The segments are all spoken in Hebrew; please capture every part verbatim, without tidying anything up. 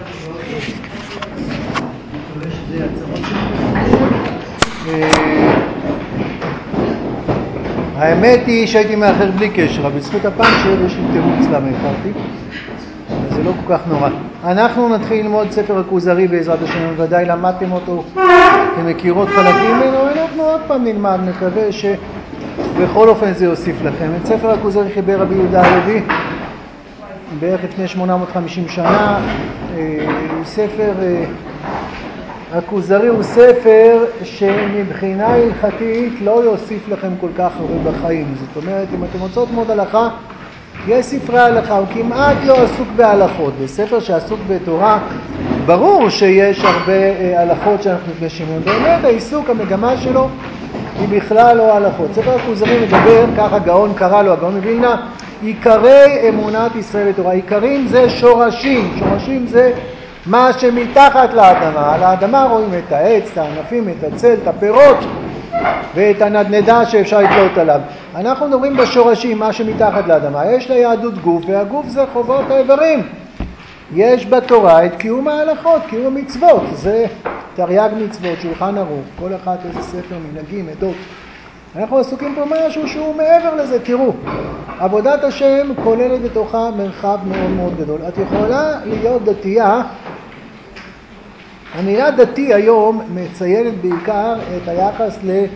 האמת היא שהייתי מאחר בלי קשר, אבל בזכות הפאנצ'ר יש לי תירוץ למה איחרתי, אז זה לא כל כך נורא. אנחנו נתחיל ללמוד ספר הכוזרי בעזרת השם, ודאי למדתם אותו, אתם מכירות חלקים ממנו, אנחנו עוד פעם נלמד, מקווה שבכל אופן זה יוסיף לכם. את ספר הכוזרי חיבר רבי יהודה הלוי בערך לפני שמונה מאות וחמישים שנה. ספר הכוזרי הוא ספר שמבחינה הלכתית לא יוסיף לכם כל כך הרבה בחיים. זאת אומרת, אם אתם רוצות ללמוד הלכה, יש ספרי הלכה, הוא כמעט לא עסוק בהלכות. בספר שעסוק בתורה, ברור שיש הרבה הלכות שאנחנו נפגשים. באמת העיסוק, המגמה שלו, היא בכלל לא הלכות. ספר הכוזרי מדבר, ככה גאון קרא לו, הגאון מווילנה, עיקרי אמונת ישראל בתורה. עיקרים זה שורשים, שורשים זה מה שמתחת לאדמה. על האדמה רואים את העץ, את הענפים, את הצל, את הפירות ואת הנדנדה שאפשר לתלות עליו. אנחנו מדברים בשורשים, מה שמתחת לאדמה. יש ליהדות גוף, והגוף זה חובות האיברים. יש בתורה את קיום ההלכות, קיום המצוות. זה תרי"ג מצוות, שולחן ערוך, כל אחד איזה ספר, מנהגים, עדות. אנחנו עסוקים פה משהו שהוא מעבר לזה. תראו, עבודת השם כוללת בתוכה מרחב מאוד מאוד גדול. את יכולה להיות דתייה. המילה דתי היום מציינת בעיקר את היחס ל...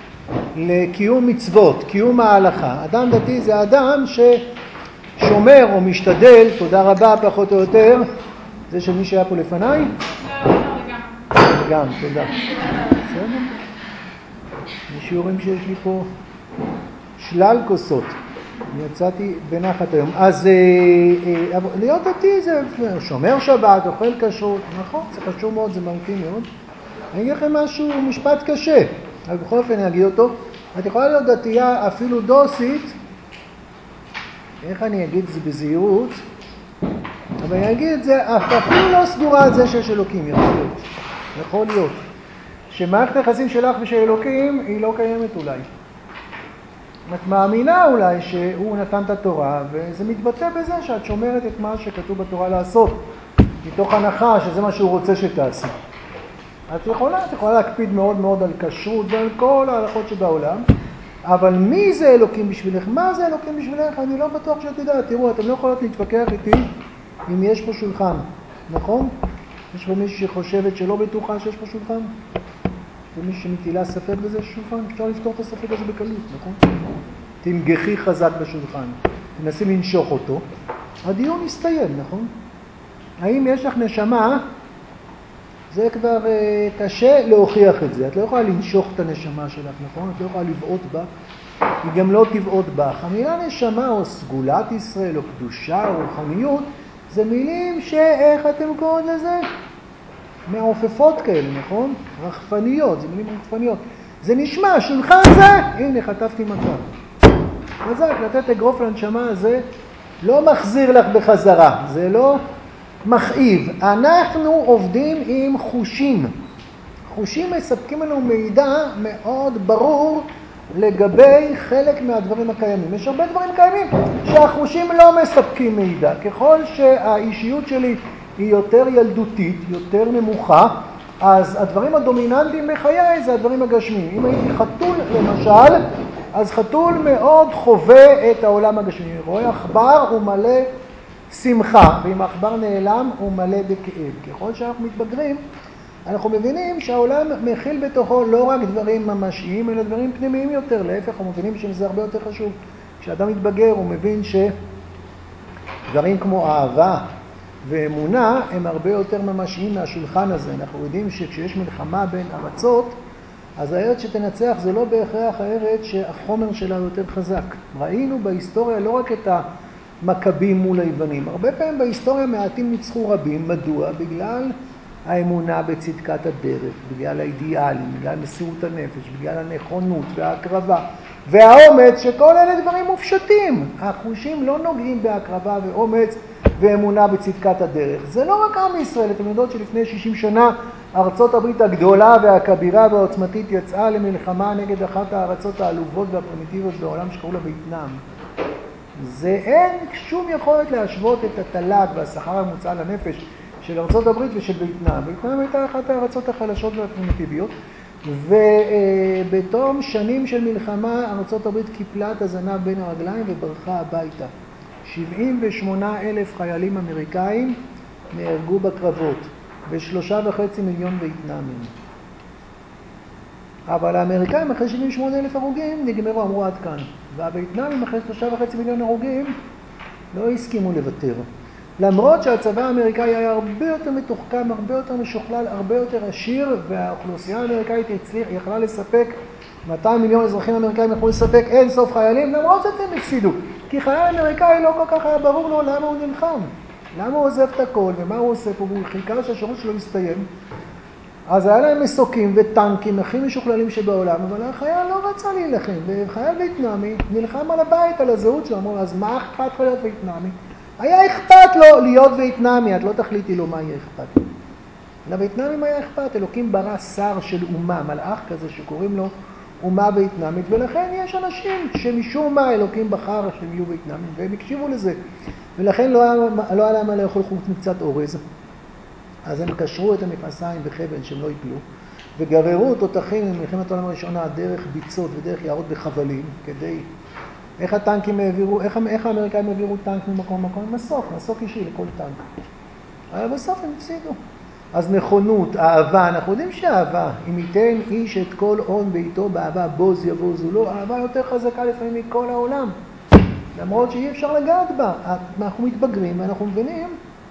לקיום מצוות, קיום ההלכה. אדם דתי זה אדם ששומר או משתדל, תודה רבה פחות או יותר, זה של מי שהיה פה לפניי? לא, לא, גם. גם, תודה. בסדר? משיעורים שיש לי פה שלל כוסות. אני יצאתי בנחת היום. אז אה, אה, להיות דתי זה שומר שבת, אוכל כשרות, נכון, זה חשוב מאוד, זה מהותי מאוד. אני אגיד לכם משהו, משפט קשה, אבל בכל אופן אני אגיד אותו. את יכולה להיות דתייה אפילו דוסית, איך אני אגיד את זה בזהירות, אבל אני אגיד את זה, אפילו לא סגורה על זה שיש אלוקים, יכול להיות. יכול להיות. שמערכת היחסים שלך ושל אלוקים היא לא קיימת אולי. את מאמינה אולי שהוא נתן את התורה, וזה מתבטא בזה שאת שומרת את מה שכתוב בתורה לעשות, מתוך הנחה שזה מה שהוא רוצה שתעשי. את יכולה, את יכולה להקפיד מאוד מאוד על כשרות ועל כל ההלכות שבעולם, אבל מי זה אלוקים בשבילך? מה זה אלוקים בשבילך? אני לא בטוח שאת יודעת. תראו, אתם לא יכולות להתווכח איתי אם יש פה שולחן, נכון? יש פה מישהו שחושבת שלא בטוחה שיש פה שולחן? ומי שמטילה ספק בזה שולחן, אפשר לפתור את הספק הזה בקלות, נכון? תמגחי חזק בשולחן, תנסי לנשוך אותו, הדיון יסתיים, נכון? האם יש לך נשמה? זה כבר uh, קשה להוכיח את זה. את לא יכולה לנשוך את הנשמה שלך, נכון? את לא יכולה לבעוט בה, היא גם לא תבעוט בך. המילה נשמה או סגולת ישראל או קדושה או רוחניות, זה מילים שאיך אתם קוראים לזה? מעופפות כאלה, נכון? רחפניות, זה מילים רחפניות. זה נשמע, שולחן זה, הנה חטפתי מכה. חזק, לתת אגרוף לנשמה הזה, לא מחזיר לך בחזרה, זה לא מכאיב. אנחנו עובדים עם חושים. חושים מספקים לנו מידע מאוד ברור לגבי חלק מהדברים הקיימים. יש הרבה דברים קיימים שהחושים לא מספקים מידע. ככל שהאישיות שלי היא יותר ילדותית, יותר נמוכה, אז הדברים הדומיננטיים בחיי זה הדברים הגשמיים. אם הייתי חתול למשל, אז חתול מאוד חווה את העולם הגשמי. רואה עכבר הוא מלא שמחה, ואם העכבר נעלם הוא מלא בכאב. ככל שאנחנו מתבגרים, אנחנו מבינים שהעולם מכיל בתוכו לא רק דברים ממשיים, אלא דברים פנימיים יותר. להפך, אנחנו מבינים שזה הרבה יותר חשוב. כשאדם מתבגר הוא מבין שדברים כמו אהבה ואמונה הם הרבה יותר ממשיים מהשולחן הזה. אנחנו יודעים שכשיש מלחמה בין ארצות, אז הארץ שתנצח זה לא בהכרח הארץ שהחומר שלה יותר חזק. ראינו בהיסטוריה לא רק את המכבים מול היוונים. הרבה פעמים בהיסטוריה מעטים ניצחו רבים. מדוע? בגלל האמונה בצדקת הדרך, בגלל האידיאלים, בגלל מסירות הנפש, בגלל הנכונות וההקרבה והאומץ, שכל אלה דברים מופשטים. החושים לא נוגעים בהקרבה ואומץ ואמונה בצדקת הדרך. זה לא רק עם ישראל. אתם יודעות שלפני שישים שנה ארצות הברית הגדולה והכבירה והעוצמתית יצאה למלחמה נגד אחת הארצות העלובות והפרימיטיביות בעולם שקראו לה וייטנאם. זה אין שום יכולת להשוות את התל"ג והשכר הממוצע לנפש של ארצות הברית ושל וייטנאם. וייטנאם הייתה אחת הארצות החלשות והפרימיטיביות, ובתום שנים של מלחמה ארצות הברית קיפלה את הזנב בין הרגליים וברחה הביתה. שבעים ושמונה אלף חיילים אמריקאים נהרגו בקרבות, ושלושה וחצי מיליון וייטנאמים. אבל האמריקאים אחרי שבעים ושמונה אלף הרוגים נגמרו, אמרו עד כאן. והווייטנאמים אחרי שלושה וחצי מיליון הרוגים לא הסכימו לוותר. למרות שהצבא האמריקאי היה הרבה יותר מתוחכם, הרבה יותר משוכלל, הרבה יותר עשיר, והאוכלוסייה האמריקאית הצליח, יכלה לספק, מאתיים מיליון אזרחים אמריקאים יכלו לספק אין סוף חיילים, למרות שאתם הפסידו. כי חייל אמריקאי לא כל כך היה ברור לו למה הוא נלחם. למה הוא עוזב את הכל ומה הוא עושה פה, והוא חיכה שהשירות שלו יסתיים. אז היה להם מסוקים וטנקים הכי משוכללים שבעולם, אבל החייל לא רצה להילחם. וחייל וייטנאמי נלחם על הבית, על הזהות שלו, אמרו, אז מה אכפת להיות וייטנאמי? היה אכפת לו להיות וייטנאמי, את לא תחליטי לו מה יהיה אכפת לו. לווייטנאמים היה אכפת, אלוקים ברא שר של אומה, מלאך כזה שקוראים לו אומה וייטנאמית, ולכן יש אנשים שמשום מה אלוקים בחר שהם יהיו וייטנאמים, והם הקשיבו לזה. ולכן לא היה, לא היה להם מה לאכול חוץ מקצת אורז. אז הם קשרו את המכנסיים בחבל שהם לא יפלו, וגררו תותחים ממלחמת העולם הראשונה דרך ביצות ודרך יערות בחבלים, כדי... איך הטנקים העבירו, איך, איך האמריקאים העבירו טנק ממקום למקום? מסוק, מסוק אישי לכל טנק. אבל בסוף הם הפסידו. אז נכונות, אהבה, אנחנו יודעים שאהבה, אם ייתן איש את כל הון ביתו באהבה, בוז יבוזו לו, אהבה יותר חזקה לפעמים מכל העולם. למרות שאי אפשר לגעת בה, אנחנו מתבגרים ואנחנו מבינים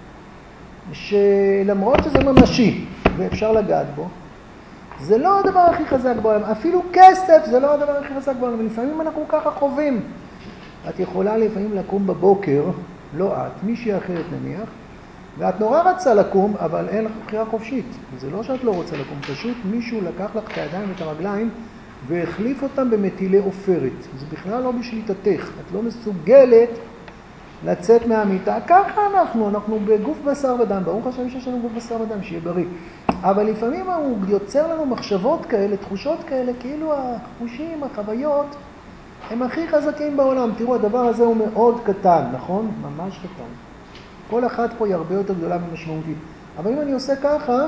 שלמרות שזה ממשי ואפשר לגעת בו, זה לא הדבר הכי חזק בעולם, אפילו כסף זה לא הדבר הכי חזק בעולם, ולפעמים אנחנו ככה חווים. את יכולה לפעמים לקום בבוקר, לא את, מישהי אחרת נניח, ואת נורא רצה לקום, אבל אין לך בחירה חופשית. זה לא שאת לא רוצה לקום, פשוט מישהו לקח לך את הידיים ואת הרגליים והחליף אותם במטילי עופרת. זה בכלל לא בשליטתך, את לא מסוגלת לצאת מהמיטה. ככה אנחנו, אנחנו בגוף בשר ודם, ברוך השם שיש לנו גוף בשר ודם, שיהיה בריא. אבל לפעמים הוא יוצר לנו מחשבות כאלה, תחושות כאלה, כאילו החושים, החוויות, הם הכי חזקים בעולם. תראו, הדבר הזה הוא מאוד קטן, נכון? ממש קטן. כל אחת פה היא הרבה יותר גדולה ומשמעותית. אבל אם אני עושה ככה,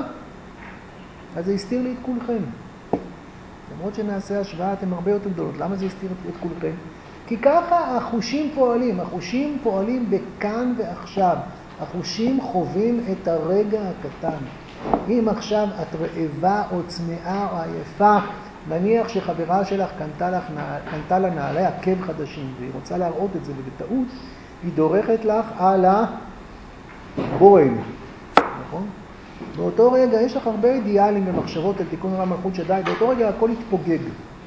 אז זה הסתיר לי את כולכם. למרות שנעשה השוואה, אתם הרבה יותר גדולות. למה זה הסתיר את כולכם? כי ככה החושים פועלים. החושים פועלים בכאן ועכשיו. החושים חווים את הרגע הקטן. אם עכשיו את רעבה או צמאה או עייפה, נניח שחברה שלך קנתה, לך, קנתה לה נעלי עקב חדשים, והיא רוצה להראות את זה, ובטעות היא דורכת לך על הבוהל. נכון? באותו רגע יש לך הרבה אידיאלים ומחשבות על תיקון עולם מלכות שדי, באותו רגע הכל יתפוגג.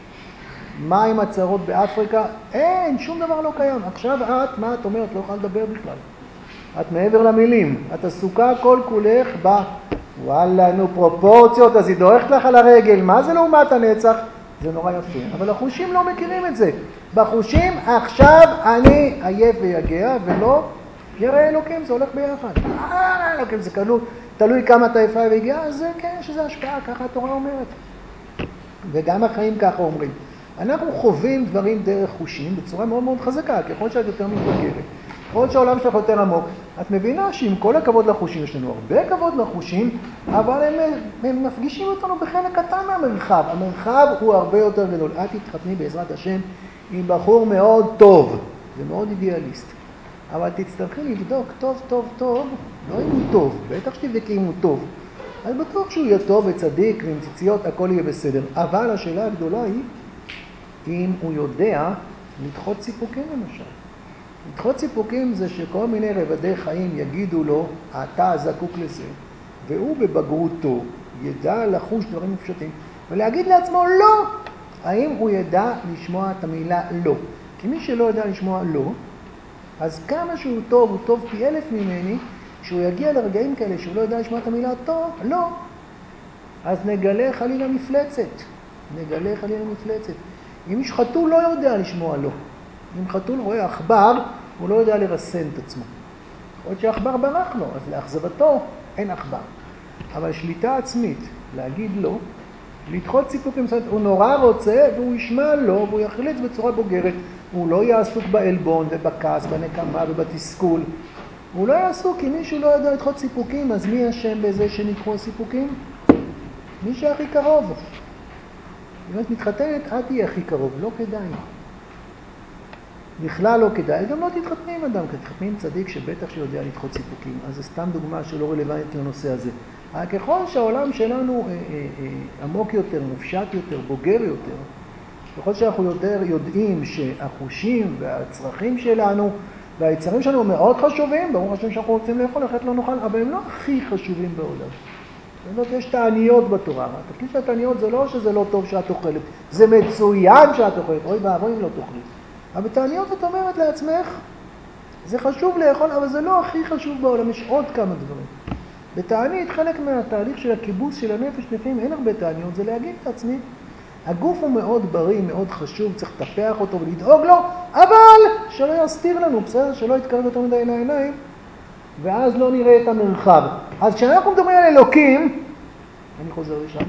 מים הצהרות באפריקה, אין, שום דבר לא קיים. עכשיו את, מה את אומרת? לא יכולה לדבר בכלל. את מעבר למילים, את עסוקה כל כולך ב... וואלה, נו פרופורציות, אז היא דורכת לך על הרגל, מה זה לעומת הנצח? זה נורא יפה, אבל החושים לא מכירים את זה. בחושים עכשיו אני עייף ויגע, ולא יראה אלוקים, זה הולך ביחד. אה, אלוקים, זה תלוי, תלוי כמה אתה עייפה ויגע, אז זה כן, שזה השפעה, ככה התורה אומרת. וגם החיים ככה אומרים. אנחנו חווים דברים דרך חושים בצורה מאוד מאוד חזקה, ככל שאת יותר מתבגרת. ככל שהעולם שלך יותר עמוק, את מבינה שעם כל הכבוד לחושים, יש לנו הרבה כבוד לחושים, אבל הם, הם מפגישים אותנו בחלק קטן מהמרחב. המרחב הוא הרבה יותר גדול. את תתחתני בעזרת השם עם בחור מאוד טוב, זה מאוד אידיאליסט. אבל תצטרכי לבדוק טוב, טוב, טוב, לא אם הוא טוב, בטח שתבדקי אם הוא טוב. אז בטוח שהוא יהיה טוב וצדיק ועם ציציות, הכל יהיה בסדר. אבל השאלה הגדולה היא, אם הוא יודע לדחות סיפוקים למשל. לדחות סיפוקים זה שכל מיני רבדי חיים יגידו לו, אתה זקוק לזה, והוא בבגרותו ידע לחוש דברים מפשטים, ולהגיד לעצמו לא. האם הוא ידע לשמוע את המילה לא? כי מי שלא ידע לשמוע לא, אז כמה שהוא טוב, הוא טוב פי אלף ממני, שהוא יגיע לרגעים כאלה שהוא לא ידע לשמוע את המילה טוב, לא. אז נגלה חלילה מפלצת. נגלה חלילה מפלצת. אם איש חתול לא יודע לשמוע לא. אם חתול רואה אכבר, הוא לא יודע לרסן את עצמו. עוד שאכבר ברח לו, אז לאכזבתו אין אכבר. אבל שליטה עצמית, להגיד לא, לדחות סיפוקים, הוא נורא רוצה והוא ישמע לא, והוא יחליט בצורה בוגרת. הוא לא יעסוק בעלבון ובכעס, בנקמה ובתסכול. הוא לא יעשו כי מישהו לא יודע לדחות סיפוקים, אז מי אשם בזה שנקחו הסיפוקים? מי שהכי קרוב. אם את מתחתנת, את תהיה הכי קרוב, לא כדאי. בכלל לא כדאי, גם לא תתחתני עם אדם, כי תתחתני עם צדיק שבטח שיודע לדחות סיפוקים. אז זה סתם דוגמה שלא רלוונטית לנושא הזה. ככל שהעולם שלנו אה, אה, אה, עמוק יותר, מופשט יותר, בוגר יותר, ככל שאנחנו יותר יודעים שהחושים והצרכים שלנו והיצרים שלנו מאוד חשובים, ברור השם שאנחנו רוצים לאכול, אחרת לא נאכל, אבל הם לא הכי חשובים בעולם. זאת אומרת, יש תעניות בתורה. התפקיד של התעניות זה לא שזה לא טוב שאת אוכלת, זה מצוין שאת אוכלת, אוי ואבוי אם לא תאכלי. אבל בתעניות את אומרת לעצמך, זה חשוב לאכול, אבל זה לא הכי חשוב בעולם, יש עוד כמה דברים. בתענית, חלק מהתהליך של הכיבוס של הנפש, לפעמים אין הרבה תעניות, זה להגיד לעצמי, הגוף הוא מאוד בריא, מאוד חשוב, צריך לטפח אותו ולדאוג לו, אבל שלא יסתיר לנו, בסדר? שלא יתקרב יותר מדי לעיניים, ואז לא נראה את המרחב. אז כשאנחנו מדברים על אלוקים, אני חוזר לשם,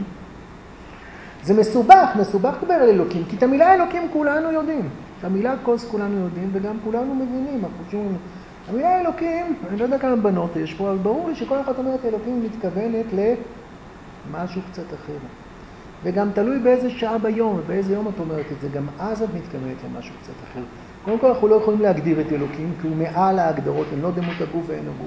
זה מסובך, מסובך לדבר על אלוקים, כי את המילה אלוקים כולנו יודעים. את המילה כוס כולנו יודעים, וגם כולנו מבינים. המילה אלוקים, אני לא יודע כמה בנות יש פה, אבל ברור לי שכל אחת אומרת אלוקים מתכוונת למשהו קצת אחר. וגם תלוי באיזה שעה ביום, ובאיזה יום את אומרת את זה, גם אז את מתכוונת למשהו קצת אחר. קודם כל אנחנו לא יכולים להגדיר את אלוקים, כי הוא מעל ההגדרות, אין לא דמות הגוף ואין הגוף.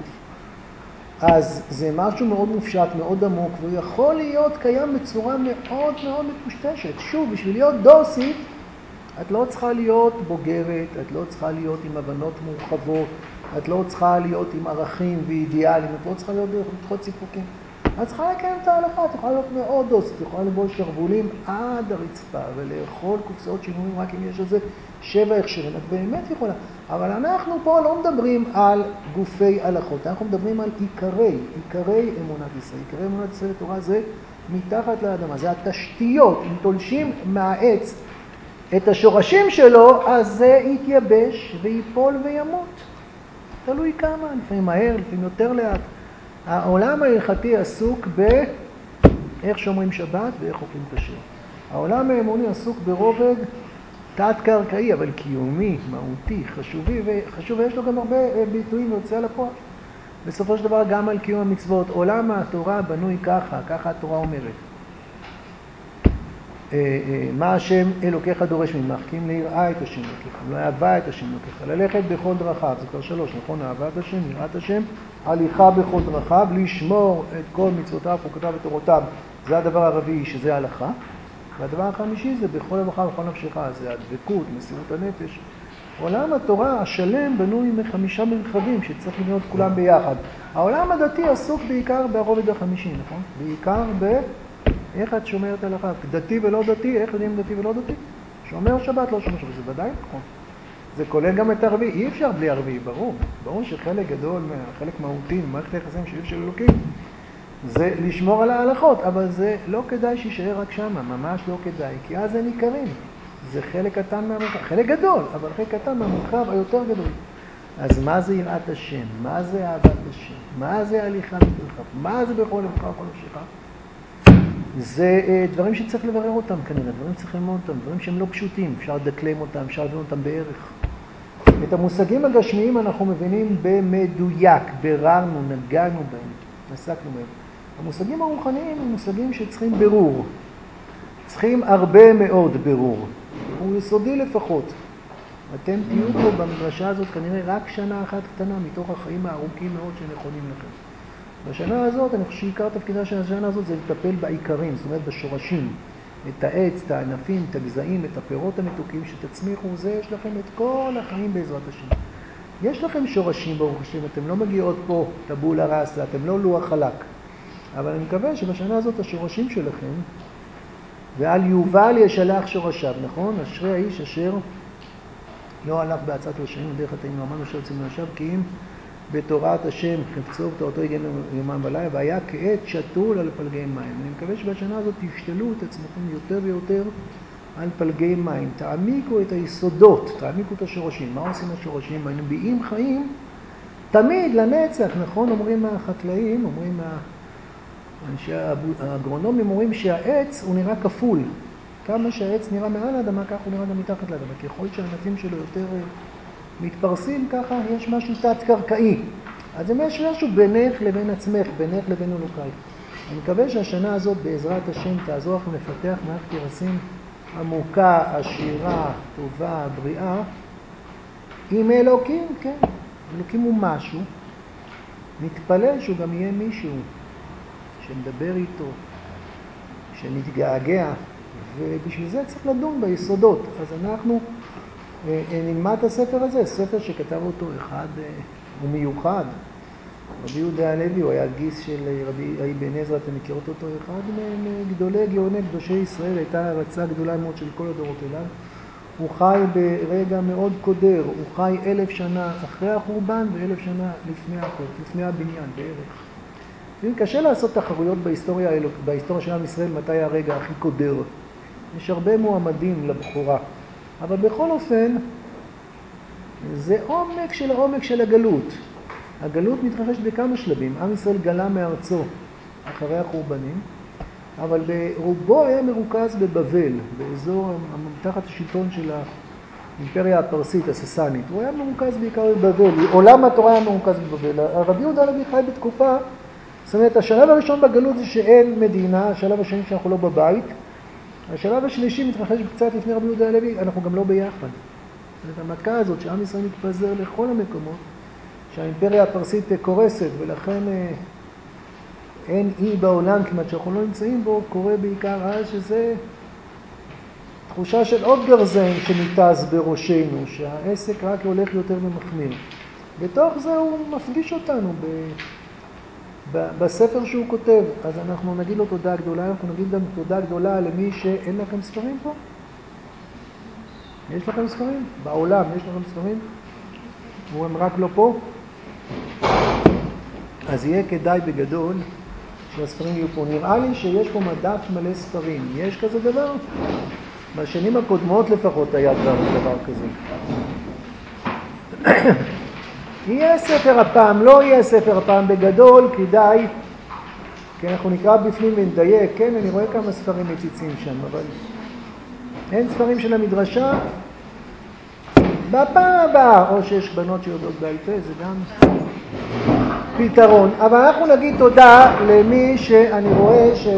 אז זה משהו מאוד מופשט, מאוד עמוק, והוא יכול להיות קיים בצורה מאוד מאוד מפושטשת. שוב, בשביל להיות דוסית, את לא צריכה להיות בוגרת, את לא צריכה להיות עם הבנות מורחבות, את לא צריכה להיות עם ערכים ואידיאלים, את לא צריכה להיות לדחות סיפוקים. את צריכה לקיים את ההלכה, את יכולה להיות מאוד דוסית, את יכולה לבוא שרבולים עד הרצפה ולאכול קופסאות שינויים רק אם יש לזה שבע הכשרים, את באמת יכולה. אבל אנחנו פה לא מדברים על גופי הלכות, אנחנו מדברים על עיקרי, עיקרי אמונת ישראל. עיקרי אמונת ישראל לתורה זה מתחת לאדמה, זה התשתיות. אם תולשים מהעץ את השורשים שלו, אז זה יתייבש ויפול וימות. תלוי כמה, לפעמים מהר, לפעמים יותר לאט. העולם ההלכתי עסוק באיך שומרים שבת ואיך אוכלים כשר. העולם האמוני עסוק ברובד תת-קרקעי, אבל קיומי, מהותי, חשובי, וחשוב, ויש לו גם הרבה ביטויים ויוצא לפועל. בסופו של דבר גם על קיום המצוות. עולם התורה בנוי ככה, ככה התורה אומרת. מה השם אלוקיך דורש ממך? כי אם ליראה את השם אלוקיך, לא אהבה את השם אלוקיך, ללכת בכל דרכיו, זה כבר שלוש, נכון? אהבת השם, יראת השם, הליכה בכל דרכיו, לשמור את כל מצוותיו, חוקותיו ותורותיו, זה הדבר הרביעי, שזה הלכה. והדבר החמישי זה בכל לבך ובכל נפשך, זה הדבקות, מסירות הנפש. עולם התורה השלם בנוי מחמישה מרחבים שצריך לבנות כולם ביחד. העולם הדתי עסוק בעיקר ברובד החמישי, נכון? בעיקר ב... איך את שומרת הלכה? דתי ולא דתי, איך יודעים דתי ולא דתי? שומר שבת, לא שומר שבת, זה ודאי נכון. זה כולל גם את הרביעי, אי אפשר בלי הרביעי, ברור. ברור שחלק גדול, חלק מהותי, מערכת היחסים של של אלוקים, זה לשמור על ההלכות, אבל זה לא כדאי שישאר רק שמה, ממש לא כדאי, כי אז זה ניכרים. זה חלק קטן מהמרחב, חלק גדול, אבל חלק קטן מהמרחב היותר גדול. אז מה זה יראת השם? מה זה אהבת השם? מה זה הליכה בדרכיו? מה זה בכל לבך ובכל נפשך? זה דברים שצריך לברר אותם כנראה, דברים שצריך ללמוד אותם, דברים שהם לא פשוטים, אפשר לדקלם אותם, אפשר להבין אותם בערך. את המושגים הגשמיים אנחנו מבינים במדויק, בררנו, נגענו בהם, עסקנו בהם. המושגים הרוחניים הם מושגים שצריכים ברור, צריכים הרבה מאוד ברור, הוא יסודי לפחות. אתם תהיו פה במדרשה הזאת כנראה רק שנה אחת קטנה מתוך החיים הארוכים מאוד שנכונים לכם. בשנה הזאת, אני חושב שעיקר תפקידה של השנה הזאת זה לטפל בעיקרים, זאת אומרת בשורשים, את העץ, את הענפים, את הגזעים, את הפירות המתוקים, שתצמיחו, זה יש לכם את כל החיים בעזרת השם. יש לכם שורשים ברוך השם, אתם לא מגיעות פה טבולה ראסה, אתם לא לוח חלק. אבל אני מקווה שבשנה הזאת השורשים שלכם, ועל יובל ישלח שורשיו, נכון? אשרי האיש אשר לא הלך בעצת רשעים ודרך חטאים, אמרנו שיוצאים מהשב, כי אם בתורת השם חפצו ותורתו יגן יומם ולילה, והיה כעת שתול על פלגי מים. אני מקווה שבשנה הזאת תשתלו את עצמכם יותר ויותר על פלגי מים. תעמיקו את היסודות, תעמיקו את השורשים. מה עושים השורשים? מנביאים חיים תמיד לנצח, נכון? אומרים החקלאים, אומרים אנשי האגרונומים, אומרים שהעץ הוא נראה כפול. כמה שהעץ נראה מעל האדמה, כך הוא נראה גם מתחת לאדמה. ככל שהענפים שלו יותר מתפרסים, ככה יש משהו תת-קרקעי. אז זה משהו בינך לבין עצמך, בינך לבין אלוקי. אני מקווה שהשנה הזאת בעזרת השם תעזור לכם לפתח מערכת יחסים עמוקה, עשירה, טובה, בריאה, עם אלוקים, כן. אלוקים הוא משהו. נתפלל שהוא גם יהיה מישהו שנדבר איתו, שנתגעגע, ובשביל זה צריך לדון ביסודות. אז אנחנו נלמד את הספר הזה, ספר שכתב אותו אחד ומיוחד. רבי יהודה הלוי, הוא היה גיס של רבי אבן עזרא, אתם מכירות אותו, אחד מגדולי גאוני קדושי ישראל, הייתה הרצה גדולה מאוד של כל הדורות אליו. הוא חי ברגע מאוד קודר, הוא חי אלף שנה אחרי החורבן ואלף שנה לפני החורבן, לפני הבניין בערך. קשה לעשות תחרויות בהיסטוריה, בהיסטוריה של עם ישראל, מתי הרגע הכי קודר. יש הרבה מועמדים לבחורה, אבל בכל אופן, זה עומק של העומק של הגלות. הגלות מתרחשת בכמה שלבים. עם ישראל גלה מארצו אחרי החורבנים, אבל ברובו היה מרוכז בבבל, באזור תחת השלטון של האימפריה הפרסית, הססנית. הוא היה מרוכז בעיקר בבבל, עולם התורה היה מרוכז בבבל. רבי יהודה הלוי חי בתקופה, זאת אומרת, השלב הראשון בגלות זה שאין מדינה, השלב השני שאנחנו לא בבית, השלב השלישי מתרחש קצת לפני רבי יהודה הלוי, אנחנו גם לא ביחד. זאת אומרת, המכה הזאת שעם ישראל מתפזר לכל המקומות, שהאימפריה הפרסית קורסת, ולכן אין אי בעולם כמעט שאנחנו לא נמצאים בו, קורה בעיקר אז שזה תחושה של עוד גרזן שניתז בראשנו, שהעסק רק הולך יותר ומחמיר. בתוך זה הוא מפגיש אותנו ב... ב... בספר שהוא כותב. אז אנחנו נגיד לו תודה גדולה, אנחנו נגיד גם תודה גדולה למי שאין לכם ספרים פה. יש לכם ספרים? בעולם יש לכם ספרים? הם רק לא פה? אז יהיה כדאי בגדול שהספרים יהיו פה. נראה לי שיש פה מדף מלא ספרים. יש כזה דבר? בשנים הקודמות לפחות היה דבר כזה. יהיה ספר הפעם, לא יהיה ספר הפעם בגדול, כדאי, כי אנחנו נקרא בפנים ונדייק, כן, אני רואה כמה ספרים מציצים שם, אבל אין ספרים של המדרשה. בפעם הבאה, או שיש בנות שיודעות בעל פה, זה גם פתרון. אבל אנחנו נגיד תודה למי שאני רואה ש...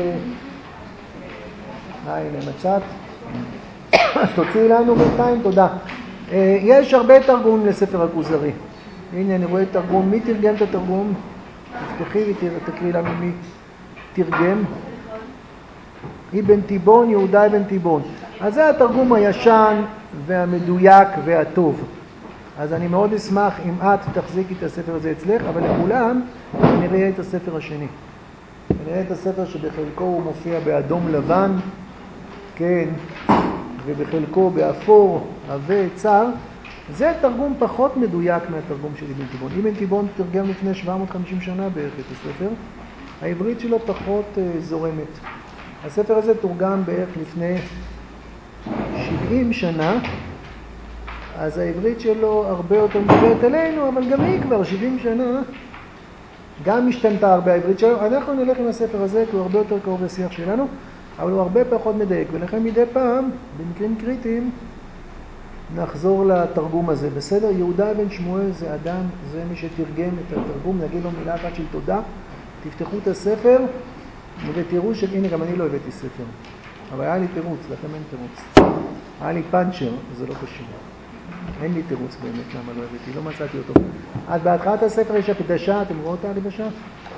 אה, הנה, מצאת. אז תוציאי לנו בינתיים, תודה. יש הרבה תרגום לספר הכוזרי. הנה, אני רואה תרגום. מי תרגם את התרגום? תפתחי ותקריא לנו מי תרגם. אבן תיבון, יהודה אבן תיבון. אז זה התרגום הישן והמדויק והטוב. אז אני מאוד אשמח אם את תחזיקי את הספר הזה אצלך, אבל לכולם נראה את הספר השני. נראה את הספר שבחלקו הוא מופיע באדום לבן, כן, ובחלקו באפור, עבה, צר. זה תרגום פחות מדויק מהתרגום של אבן תיבון. אבן תיבון תרגם לפני שבע מאות וחמישים שנה בערך את הספר. העברית שלו פחות uh, זורמת. הספר הזה תורגם בערך לפני שבעים שנה, אז העברית שלו הרבה יותר מדברת עלינו, אבל גם היא כבר שבעים שנה, גם השתנתה הרבה העברית שלו. אנחנו נלך עם הספר הזה, כי הוא הרבה יותר קרוב לשיח שלנו, אבל הוא הרבה פחות מדייק, ולכן מדי פעם, במקרים קריטיים, נחזור לתרגום הזה. בסדר, יהודה בן שמואל זה אדם, זה מי שתרגם את התרגום, נגיד לו מילה אחת של תודה, תפתחו את הספר, ותראו שהנה גם אני לא הבאתי ספר, אבל היה לי תירוץ, לכם אין תירוץ. היה לי פאנצ'ר, זה לא קשור. אין לי תירוץ באמת למה לא הבאתי, לא מצאתי אותו. אז בהתחלת הספר יש הקדשה, אתם רואים אותה הקדשה?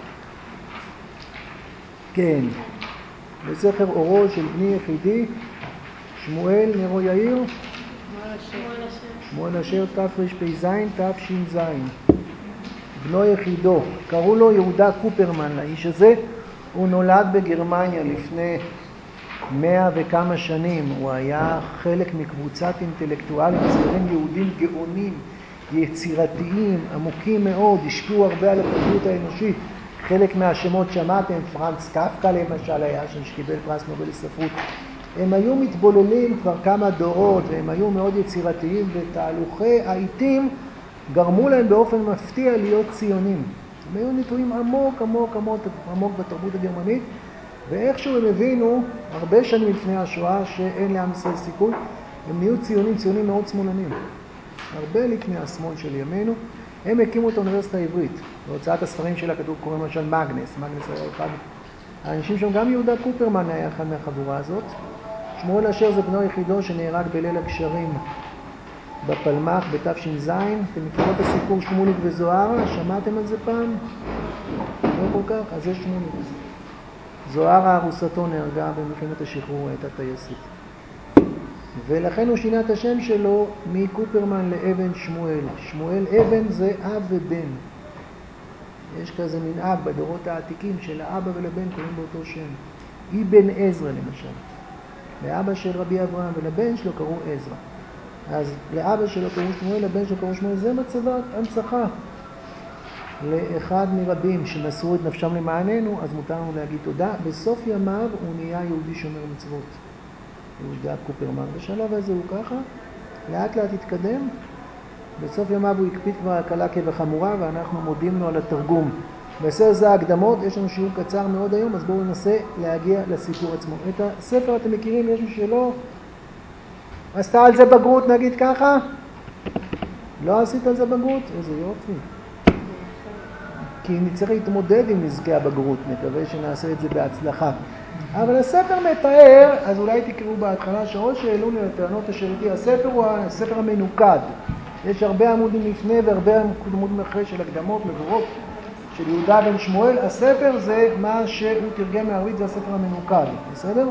כן. לזכר אורו של בני יחידי, שמואל נרו יאיר, שמואל אשר תרפ"ז תש"ז. בנו יחידו, קראו לו יהודה קופרמן לאיש הזה, הוא נולד בגרמניה לפני מאה וכמה שנים, הוא היה חלק מקבוצת אינטלקטואלים צעירים יהודים גאונים, יצירתיים, עמוקים מאוד, השפיעו הרבה על התרבות האנושית. חלק מהשמות שמעתם, פרנץ קפקא למשל היה שקיבל פרס נובל לספרות. הם היו מתבוללים כבר כמה דורות, והם היו מאוד יצירתיים, ותהלוכי העיתים גרמו להם באופן מפתיע להיות ציונים. הם היו נטועים עמוק עמוק עמוק עמוק בתרבות הגרמנית, ואיכשהו הם הבינו הרבה שנים לפני השואה שאין לעם ישראל סיכוי, הם נהיו ציונים, ציונים מאוד שמאלנים. הרבה לפני השמאל של ימינו, הם הקימו את האוניברסיטה העברית. בהוצאת הספרים שלה כתוב, קוראים למשל מגנס. מגנס היה אחד. האנשים שם, גם יהודה קופרמן היה אחד מהחבורה הזאת. שמואל אשר זה בנו יחידו שנהרג בליל הגשרים בפלמ"ח בתש"ז. אתם מכירים את הסיפור שמוליק וזוהר? שמעתם על זה פעם? לא כל כך? אז זה שמוליק. זוהר ארוסתו נהרגה במלחמת השחרור, הייתה טייסת. ולכן הוא שינה את השם שלו מקופרמן לאבן שמואל. שמואל אבן זה אב ובן. יש כזה מנהג בדורות העתיקים של האבא ולבן קוראים באותו שם. אבן עזרא למשל. לאבא של רבי אברהם ולבן שלו קראו עזרא. אז לאבא שלו קראו שמואל, לבן שלו קראו שמואל. זה מצבת הנצחה לאחד מרבים שמסרו את נפשם למעננו, אז מותר לנו להגיד תודה. בסוף ימיו הוא נהיה יהודי שומר מצוות. יהודה קופרמן. בשלב הזה הוא ככה, לאט לאט התקדם. בסוף ימיו הוא הקפיד כבר הקלה כבחמורה, ואנחנו מודים לו על התרגום. בסדר זה ההקדמות, יש לנו שיעור קצר מאוד היום, אז בואו ננסה להגיע לסיפור עצמו. את הספר אתם מכירים, יש מי שלא עשתה על זה בגרות, נגיד ככה? לא עשית על זה בגרות? איזה יופי. כי נצטרך להתמודד עם נזקי הבגרות, מקווה שנעשה את זה בהצלחה. אבל הספר מתאר, אז אולי תקראו בהתחלה, שאו שאלו לי לטענות אשר איתי, הספר הוא הספר המנוקד. יש הרבה עמודים לפני והרבה עמודים אחרי של הקדמות, מבואות, של יהודה בן שמואל. הספר זה מה שהוא תרגם מערבית, זה הספר המנוקד, בסדר?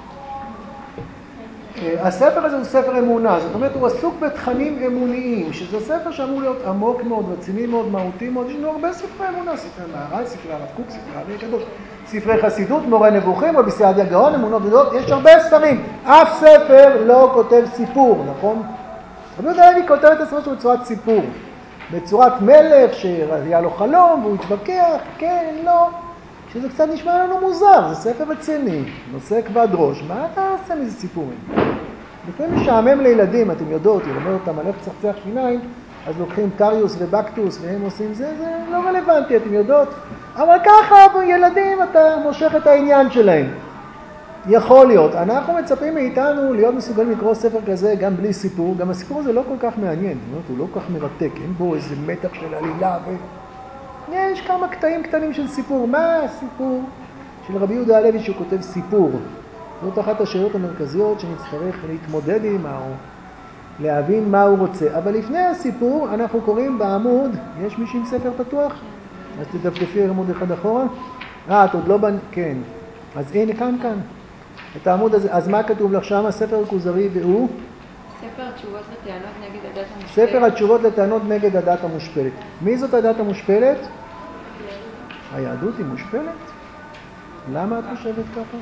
הספר הזה הוא ספר אמונה, זאת אומרת הוא עסוק בתכנים אמוניים, שזה ספר שאמור להיות עמוק מאוד, רציני מאוד, מהותי מאוד. יש לנו הרבה ספרי אמונה, ספרי מהר"ל, ספרי הרב קוק, ספרי הרב הקדוש, ספרי חסידות, מורה נבוכים, רבי סעדיה גאון, אמונות גדולות, יש הרבה ספרים. אף ספר לא כותב סיפור, נכון? רבי יהודה הלוי כותב את הספר שלו בצורת סיפור, בצורת מלך שהיה לו חלום והוא התווכח, כן, לא, שזה קצת נשמע לנו מוזר, זה ספר רציני, נושא כבד ראש, מה אתה עושה מזה סיפורים? לפעמים משעמם לילדים, אתם יודעות, ילמד אותם על איך צחצח שיניים, אז לוקחים קריוס ובקטוס והם עושים זה, זה לא רלוונטי, אתם יודעות, אבל ככה ילדים אתה מושך את העניין שלהם. יכול להיות, אנחנו מצפים מאיתנו להיות מסוגלים לקרוא ספר כזה גם בלי סיפור, גם הסיפור הזה לא כל כך מעניין, הוא לא כל כך מרתק, אין בו איזה מתח של עלילה ו... יש כמה קטעים קטנים של סיפור. מה הסיפור של רבי יהודה הלוי שהוא כותב סיפור? זאת אחת השאלות המרכזיות שנצטרך להתמודד עימה או להבין מה הוא רוצה. אבל לפני הסיפור אנחנו קוראים בעמוד, יש מישהו עם ספר פתוח? אז תדפדפי עמוד אחד אחורה. אה, את עוד לא בנ... כן. אז הנה כאן כאן. את העמוד הזה. אז מה כתוב לך שם? הספר הכוזרי והוא? ספר התשובות לטענות נגד הדת המושפלת. ספר התשובות לטענות נגד הדת המושפלת. מי זאת הדת המושפלת? היהדות היא מושפלת? למה את חושבת ככה?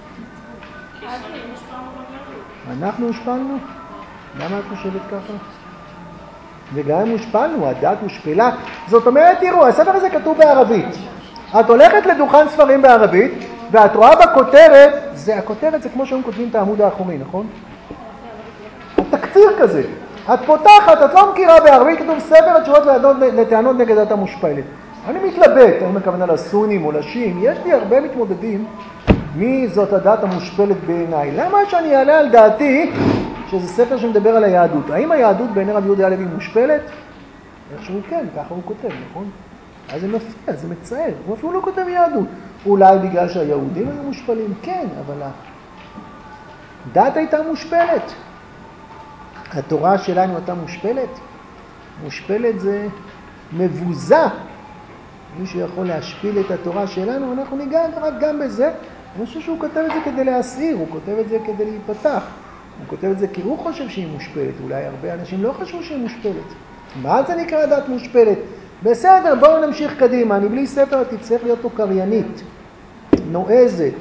אנחנו הושפלנו? למה את חושבת ככה? וגם אם הושפלנו, הדת הושפלה. זאת אומרת, תראו, הספר הזה כתוב בערבית. את הולכת לדוכן ספרים בערבית, ואת רואה בכותרת, זה, הכותרת זה כמו שהם כותבים את העמוד האחורי, נכון? התקציר כזה. את פותחת, את לא מכירה בערבית, כתוב ספר התשובות לטענות נגד הדת המושפלת. אני מתלבט, אני מכוונה לסונים או לשיעים, יש לי הרבה מתמודדים מי זאת הדת המושפלת בעיניי. למה שאני אעלה על דעתי שזה ספר שמדבר על היהדות? האם היהדות בעיני רבי יהודה הלוי מושפלת? איכשהו כן, ככה הוא כותב, נכון? אז זה מפתיע, זה מצער, הוא אפילו לא כותב יהדות. אולי בגלל שהיהודים היו מושפלים? כן, אבל הדת הייתה מושפלת. התורה שלנו הייתה מושפלת. מושפלת זה מבוזה. מי שיכול להשפיל את התורה שלנו, אנחנו ניגע רק גם בזה. אני חושב שהוא כותב את זה כדי להסעיר, הוא כותב את זה כדי להיפתח. הוא כותב את זה כי הוא חושב שהיא מושפלת. אולי הרבה אנשים לא חשבו שהיא מושפלת. מה זה נקרא דת מושפלת? בסדר, בואו נמשיך קדימה. אני בלי ספר תצטרך להיות פה קריינית, נועזת.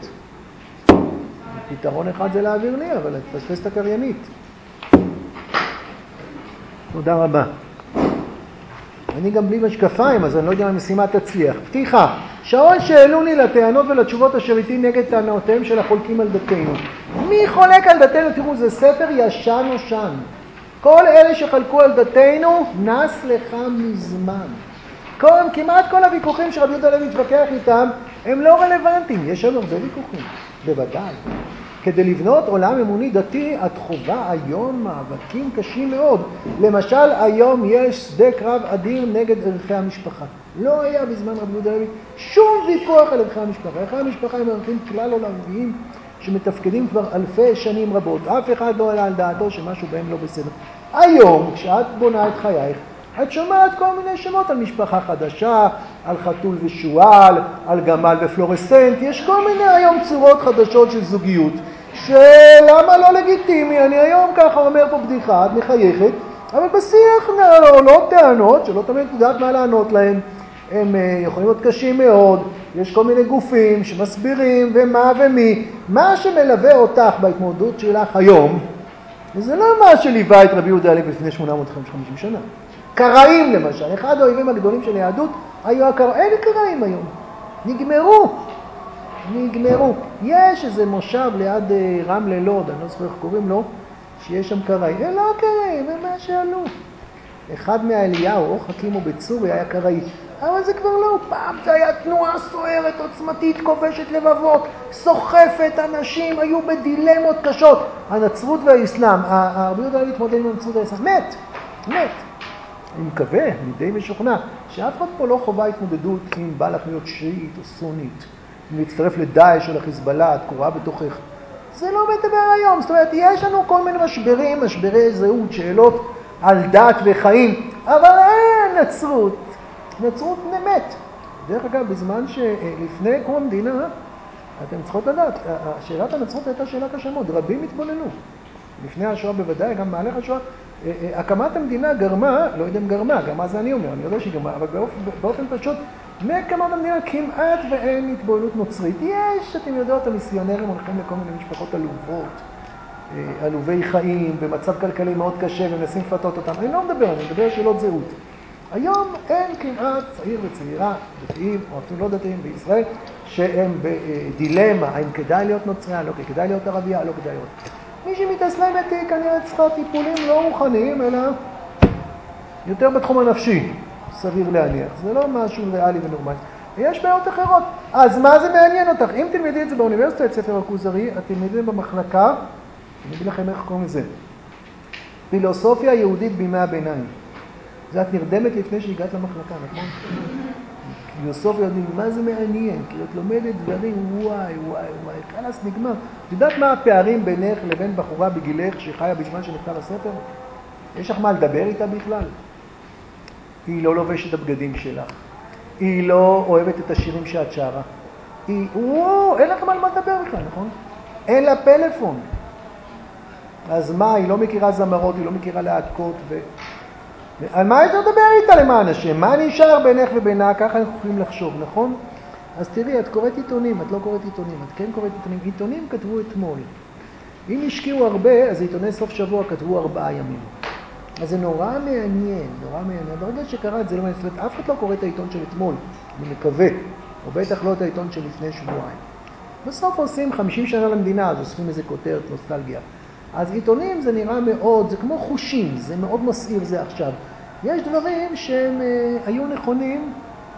פתרון אחד זה להעביר לי, אבל תפספס את הקריינית. תודה רבה. אני גם בלי משקפיים, אז אני לא יודע אם המשימה תצליח. פתיחה. שאול שאלו לי לטענות ולתשובות אשר איתי נגד טענותיהם של החולקים על דתנו. מי חולק על דתנו? תראו, זה ספר ישן או שן. כל אלה שחלקו על דתנו, נס לך מזמן. כל, כמעט כל הוויכוחים שרבי יהודה הלוי מתווכח איתם, הם לא רלוונטיים. יש שם הרבה ויכוחים, בוודאי. כדי לבנות עולם אמוני דתי, את חובה היום מאבקים קשים מאוד. למשל, היום יש שדה קרב אדיר נגד ערכי המשפחה. לא היה בזמן רבי יהודה הלוי שום ויכוח על ערכי המשפחה. ערכי המשפחה הם ערכים כלל עולמיים שמתפקדים כבר אלפי שנים רבות. אף אחד לא עלה על דעתו שמשהו בהם לא בסדר. היום, כשאת בונה את חייך, את שומעת כל מיני שמות על משפחה חדשה, על חתול ושועל, על גמל ופלורסנט. יש כל מיני היום צורות חדשות של זוגיות, שלמה לא לגיטימי? אני היום ככה אומר פה בדיחה, את מחייכת, אבל בשיח עולות טענות שלא תמיד יודעת מה לענות להם. הם יכולים להיות קשים מאוד, יש כל מיני גופים שמסבירים ומה ומי. מה שמלווה אותך בהתמודדות שלך היום, זה לא מה שליווה את רבי יהודה הלוי לפני שמונה מאות וחמישים שנה. קראים למשל, אחד האויבים הגדולים של היהדות היו הקראים. אין קראים היום, נגמרו, נגמרו. יש איזה מושב ליד רמלה לוד, אני לא זוכר איך קוראים לו, שיש שם קראים. אין לא קראים, הם מה שעלו. אחד מהאליהו, או חכימו בצורי, היה קראי. אבל זה כבר לא, פעם זה היה תנועה סוערת, עוצמתית, כובשת לבבות, סוחפת, אנשים היו בדילמות קשות. הנצרות והאסלאם, רבי יהודה הלוי התמודד עם הנצרות והאסלאם, מת, מת. אני מקווה, אני די משוכנע, שאף אחד פה לא חובה התמודדות אם בא לך להיות שיעית או סונית, אם להצטרף לדאעש או לחיזבאללה, את קוראה בתוכך. זה לא מדבר היום, זאת אומרת, יש לנו כל מיני משברים, משברי זהות, שאלות על דת וחיים, אבל אין נצרות, נצרות נמת. דרך אגב, בזמן שלפני קום המדינה, אתם צריכות לדעת, שאלת הנצרות הייתה שאלה קשה מאוד, רבים התבוננו. לפני השואה בוודאי, גם מהלך השואה, הקמת המדינה גרמה, לא יודע אם גרמה, גרמה זה אני אומר, אני יודע שהיא גרמה, אבל באופן, באופן פשוט, מהקמת המדינה כמעט ואין התבוננות נוצרית. יש, אתם יודעות, המיסיונרים הולכים לכל מיני משפחות עלובות, עלובי חיים, במצב כלכלי מאוד קשה, ומנסים לפתות אותם. אני לא מדבר, אני מדבר על שאלות זהות. היום אין כמעט צעיר וצעירה, דתיים, או אפילו לא דתיים בישראל, שהם בדילמה, האם כדאי להיות נוצריה, לא כדאי להיות ערבייה, לא כדאי להיות. מי שמתאסלמת היא כנראה צריכה טיפולים לא רוחניים, אלא יותר בתחום הנפשי, סביר להניח. זה לא משהו ריאלי ונורמלי. יש בעיות אחרות. אז מה זה מעניין אותך? אם תלמדי את זה באוניברסיטה, את ספר הכוזרי, את תלמדי במחלקה, אני אגיד לכם איך קוראים לזה, פילוסופיה יהודית בימי הביניים. זה את נרדמת לפני שהגעת למחלקה, נכון? פילוסופיה יהודית, מה זה מעניין? כי את לומדת דברים, וואי, וואי, וואי, חלס נגמר. את יודעת מה הפערים בינך לבין בחורה בגילך שחיה בזמן שנכתב הספר? יש לך מה לדבר איתה בכלל? היא לא לובשת את הבגדים שלך. היא לא אוהבת את השירים שאת שרה. היא, וואו, אין לך מה לדבר בכלל, נכון? אין לה פלאפון. אז מה, היא לא מכירה זמרות, היא לא מכירה להקות, ו... על מה יש לדבר איתה למען השם? מה נשאר בינך ובינה? ככה אנחנו יכולים לחשוב, נכון? אז תראי, את קוראת עיתונים, את לא קוראת עיתונים, את כן קוראת עיתונים. עיתונים כתבו אתמול. אם השקיעו הרבה, אז עיתוני סוף שבוע כתבו ארבעה ימים. אז זה נורא מעניין, נורא מעניין. ברגע שקראת, זה לא מעניין. אף אחד לא קורא את העיתון של אתמול, אני מקווה. או בטח לא את העיתון של לפני שבועיים. בסוף עושים חמישים שנה למדינה, אז עושים איזה כותרת נוסטלגיה. אז עיתונים זה נראה מאוד, זה כמו חושים, זה מאוד מסעיר זה עכשיו. יש דברים שהם אה, היו נכונים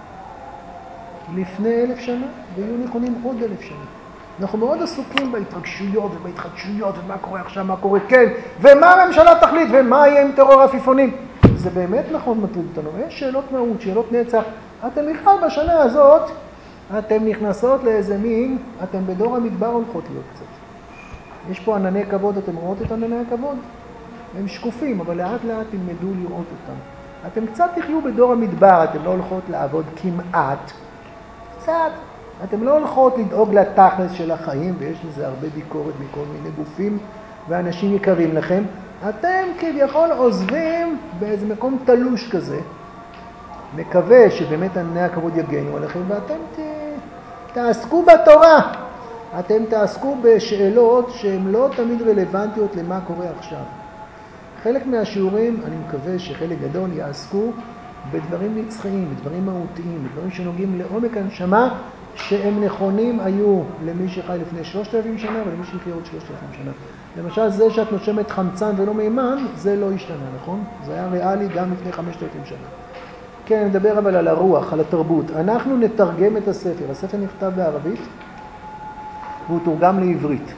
לפני אלף שנה, ויהיו נכונים עוד אלף שנה. אנחנו מאוד עסוקים בהתרגשויות ובהתחדשויות, ומה קורה עכשיו, מה קורה כן, ומה הממשלה תחליט, ומה יהיה עם טרור העפיפונים. זה באמת נכון מטריד אותנו. יש שאלות מהות, שאלות נצח. אתם בכלל בשנה הזאת, אתם נכנסות לאיזה מין, אתם בדור המדבר הולכות להיות קצת. יש פה ענני כבוד, אתם רואות את ענני הכבוד? הם שקופים, אבל לאט לאט תלמדו לראות אותם. אתם קצת תחיו בדור המדבר, אתם לא הולכות לעבוד כמעט. קצת. אתם לא הולכות לדאוג לתכלס של החיים, ויש לזה הרבה ביקורת מכל מיני גופים, ואנשים יקרים לכם. אתם כביכול עוזבים באיזה מקום תלוש כזה. מקווה שבאמת ענני הכבוד יגנו עליכם, ואתם ת... תעסקו בתורה. אתם תעסקו בשאלות שהן לא תמיד רלוונטיות למה קורה עכשיו. חלק מהשיעורים, אני מקווה שחלק גדול יעסקו בדברים נצחיים, בדברים מהותיים, בדברים שנוגעים לעומק הנשמה, שהם נכונים היו למי שחי לפני שלושת אלפים שנה ולמי שיחיה עוד שלושת אלפים שנה. למשל, זה שאת נושמת חמצן ולא מימן, זה לא השתנה, נכון? זה היה ריאלי גם לפני חמשת אלפים שנה. כן, אני מדבר אבל על הרוח, על התרבות. אנחנו נתרגם את הספר. הספר נכתב בערבית, והוא תורגם לעברית.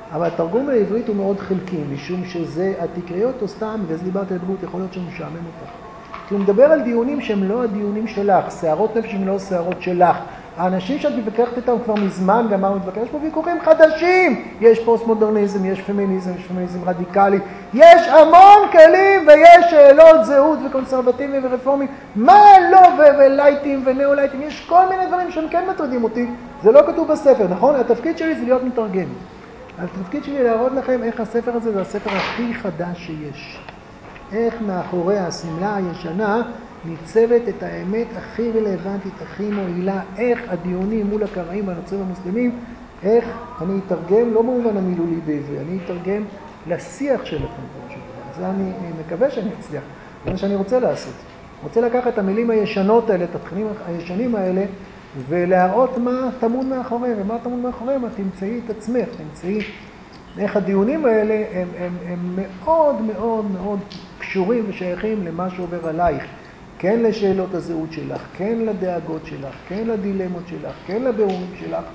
אבל התרגום לעברית הוא מאוד חלקי, משום שזה, התקראי אותו סתם, ואז דיברת על דמות, יכול להיות שהוא משעמם אותך. כי הוא מדבר על דיונים שהם לא הדיונים שלך, שערות נפש הם לא שערות שלך. האנשים שאת מתווכחת איתם כבר מזמן, גם מה הוא מתווכח, יש פה ויכוחים חדשים. יש פוסט-מודרניזם, יש פמיניזם, יש פמיניזם רדיקלי, יש המון כלים ויש שאלות זהות וקונסרבטיביים ורפורמים, מה לא, ולייטים ונאו-לייטים, יש כל מיני דברים שהם כן מטרידים אותי, זה לא כתוב בספר, נכון? התפקיד שלי זה להיות מתרגם. התפקיד שלי להראות לכם איך הספר הזה זה הספר הכי חדש שיש. איך מאחורי הסמלה הישנה ניצבת את האמת הכי רלוונטית, הכי מועילה, איך הדיונים מול הקראים והנוצרים המוסלמים, איך אני אתרגם, לא במובן המילולי בעברי, אני אתרגם לשיח שלכם. זה אני מקווה שאני אצליח, זה מה שאני רוצה לעשות. רוצה לקחת את המילים הישנות האלה, את התכנים הישנים האלה, ולהראות מה תמון מאחוריהם, ומה תמון מאחוריהם, תמצאי את עצמך, תמצאי איך הדיונים האלה הם, הם, הם מאוד מאוד מאוד קשורים ושייכים למה שעובר עלייך. כן לשאלות הזהות שלך, כן לדאגות שלך, כן לדילמות שלך, כן לבירורים שלך.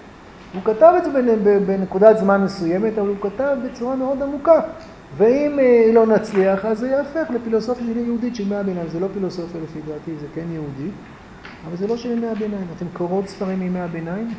הוא כתב את זה בנקודת זמן מסוימת, אבל הוא כתב בצורה מאוד עמוקה. ואם לא נצליח, אז זה יהפך לפילוסופיה של יהודית של ימי הביניים. זה לא פילוסופיה לפי דעתי, זה כן יהודי, אבל זה לא של ימי הביניים. אתם קוראות ספרים מימי הביניים?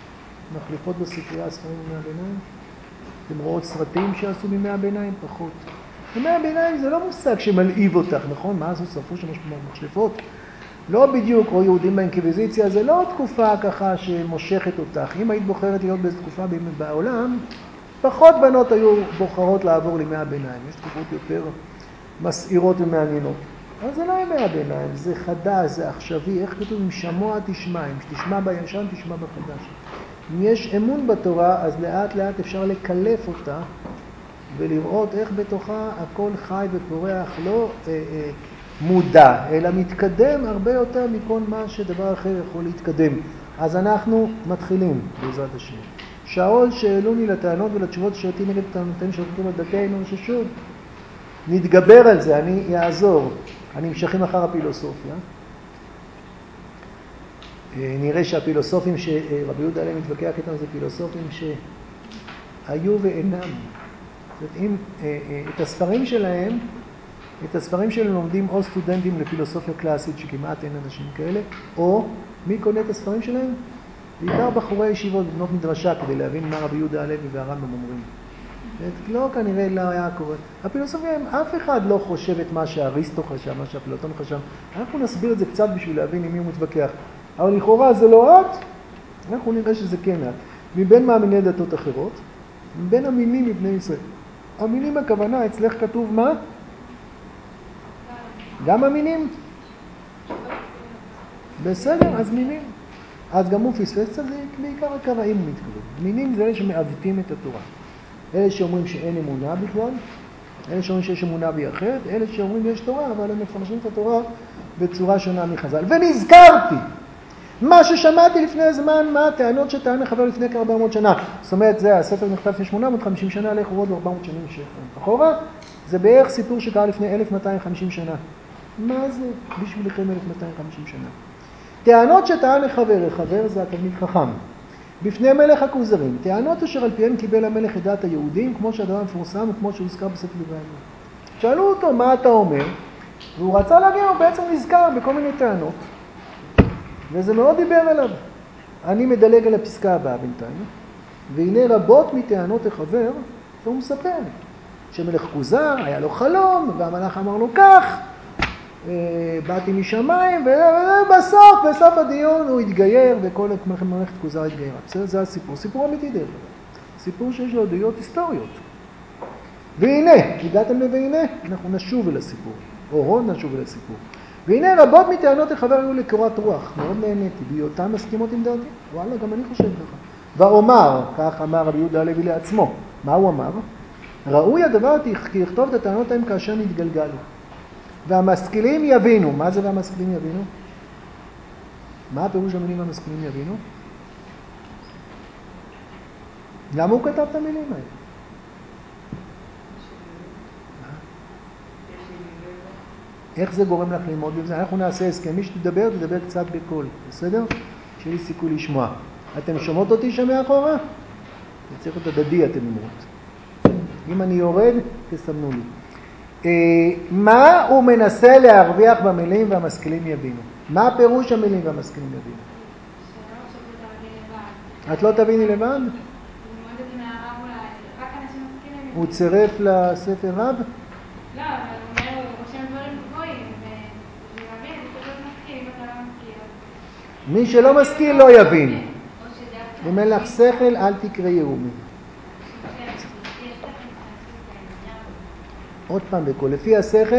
מחליפות בספרייה ספרים מימי הביניים? אתם רואות סרטים שעשו מימי הביניים? פחות. ימי הביניים זה לא מושג שמלהיב אותך, נכון? מה עשו? שרפו שם מחשפות? לא בדיוק, או יהודים באינקוויזיציה, זה לא תקופה ככה שמושכת אותך. אם היית בוחרת להיות באיזו תקופה בעולם, פחות בנות היו בוחרות לעבור לימי הביניים. יש תקופות יותר מסעירות ומעניינות. אבל זה לא ימי הביניים, זה חדש, זה עכשווי. איך כתוב? אם שמוע תשמע, אם תשמע בישן, תשמע בחדש. אם יש אמון בתורה, אז לאט לאט אפשר לקלף אותה, ולראות איך בתוכה הכל חי ופורח, לא אה, אה, מודע, אלא מתקדם הרבה יותר מכל מה שדבר אחר יכול להתקדם. אז אנחנו מתחילים, בעזרת השם. שאול שאלוני לטענות ולתשובות שאלתי נגד טענותיהם שרקים על דתינו, ששוב, נתגבר על זה, אני אעזור. אני המשכים אחר הפילוסופיה. נראה שהפילוסופים שרבי יהודה עליהם מתווכח איתם זה פילוסופים שהיו ואינם. זאת אומרת, אם את הספרים שלהם, את הספרים שלהם לומדים או סטודנטים לפילוסופיה קלאסית, שכמעט אין אנשים כאלה, או מי קונה את הספרים שלהם? בעיקר בחורי ישיבות בנות מדרשה, כדי להבין מה רבי יהודה הלוי והרמב"ם אומרים. לא, כנראה לא היה קורה. הפילוסופיה, אף אחד לא חושב את מה שאריסטו חשב, מה שאפלטון חשב. אנחנו נסביר את זה קצת בשביל להבין עם מי הוא מתווכח. אבל לכאורה זה לא את, אנחנו נראה שזה כן את. מבין מאמיני דתות אחרות, מבין המינים מבני ישראל. המינים הכוונה, אצלך כתוב מה? גם המינים? בסדר, אז מינים. אז גם הוא פספס את זה, בעיקר הקראים הוא מתכוון. מינים זה אלה שמעוותים את התורה. אלה שאומרים שאין אמונה בכלל, אלה שאומרים שיש אמונה והיא אחרת, אלה שאומרים יש תורה, אבל הם מפרשים את התורה בצורה שונה מחז"ל. ונזכרתי! מה ששמעתי לפני זמן, מה הטענות שטען לחבר לפני כ-ארבע מאות שנה. זאת אומרת, זה הספר נכתב לפני שמונה מאות וחמישים שנה, לך עוד ארבע מאות שנים אחורה. זה בערך סיפור שקרה לפני אלף מאתיים וחמישים שנה. מה זה בשבילכם אלף מאתיים וחמישים שנה? טענות שטען לחבר, לחבר זה התלמיד חכם. בפני מלך הכוזרים, טענות אשר על פיהן קיבל המלך את דעת היהודים, כמו שהדבר מפורסם וכמו שהוזכר בספר דברי הימים. שאלו אותו, מה אתה אומר? והוא רצה להגיד, הוא בעצם נזכר בכל מיני טענות. וזה מאוד דיבר אליו. אני מדלג על הפסקה הבאה בינתיים. והנה רבות מטענות החבר, והוא מספר שמלך כוזר היה לו חלום, והמלאך אמר לו כך, באתי משמיים, ובסוף, בסוף הדיון הוא התגייר, וכל מלאכת כוזר התגיירה. זה הסיפור, סיפור אמיתי דרך אגב. סיפור שיש לו עדויות היסטוריות. והנה, הגעתם ל"והנה", אנחנו נשוב אל הסיפור, או הון נשוב אל הסיפור. והנה רבות מטענות החבר היו לקורת רוח, מאוד נהניתי, בהיותם מסכימות עם דעתי. וואלה, גם אני חושב ככה. ואומר, כך אמר רבי יהודה הלוי לעצמו, מה הוא אמר? ראוי הדבר כי יכתוב את הטענות ההם כאשר נתגלגלו. והמשכילים יבינו. מה זה והמשכילים יבינו? מה הפירוש המילים והמשכילים יבינו? למה הוא כתב את המילים האלה? איך זה גורם לך ללמוד בזה? אנחנו נעשה הסכם. מי שתדבר, תדבר קצת בקול. בסדר? שיהיה לי סיכוי לשמוע. אתם שומעות אותי שם מאחורה? זה צריך להיות הדדי התמימות. אם אני יורד, תסמנו לי. מה הוא מנסה להרוויח במילים והמשכילים יבינו? מה הפירוש המילים והמשכילים יבינו? את לא תביני לבד? הוא צירף לספר רב? לא, אבל הוא אומר, הוא רושם דברים גבוהים, ולהבין, זה צריך להיות משכיל, אם אתה לא משכיל. מי שלא משכיל לא יבין. אם אין לך שכל, אל תקראי ירומים. עוד פעם בכל, לפי השכל,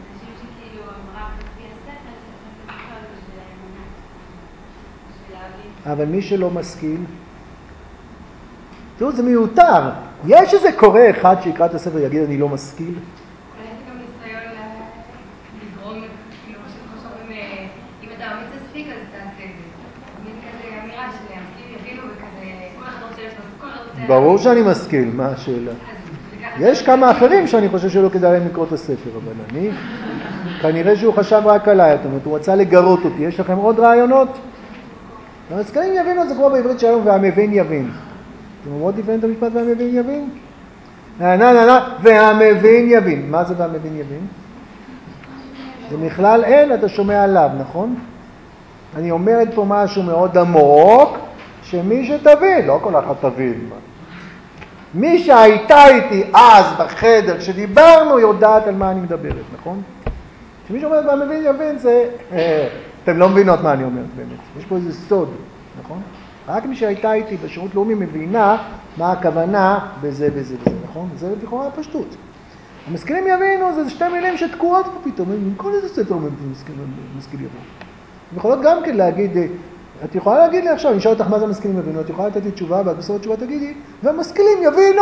אבל מי שלא משכיל, תראו, זה מיותר. יש איזה קורא אחד שיקרא את הספר ויגיד אני לא משכיל? אולי זה גם ניסיון לגרום, כאילו, מה שחושבים, אם אתה אמיץ מספיק, אז תעשה את זה. מין כזה אמירה של המשכילים יבינו וכזה, כל אחד רוצה לשנות, כל אחד רוצה... ברור שאני משכיל, מה השאלה? יש כמה אחרים שאני חושב שלא כדאי להם לקרוא את הספר, אבל אני... כנראה שהוא חשב רק עליי, זאת אומרת, הוא רצה לגרות אותי. יש לכם עוד רעיונות? המשכילים יבינו, זה כמו בעברית שלנו, והמבין יבין. אתם אומרות לפעמים את המשפט והמבין יבין? נה נה נה נה, והמבין יבין. מה זה והמבין יבין? זה בכלל אין, אתה שומע עליו, נכון? אני אומרת פה משהו מאוד עמוק, שמי שתבין, לא כל אחד תבין. מי שהייתה איתי אז בחדר, כשדיברנו, יודעת על מה אני מדברת, נכון? שמי שאומרת והמבין יבין זה, אתם לא מבינות מה אני אומרת באמת. יש פה איזה סוד, נכון? רק מי שהייתה איתי בשירות לאומי מבינה מה הכוונה בזה וזה וזה, נכון? זה לכאורה הפשטות. המשכילים יבינו, זה שתי מילים שתקועות פה פתאום, עם כל איזה ספר משכיל יבינו. יכולות גם כן להגיד, את יכולה להגיד לי עכשיו, אני אשאל אותך מה זה המשכילים יבינו, את יכולה לתת לי תשובה, ואת בסוף התשובה תגידי, והמשכילים יבינו.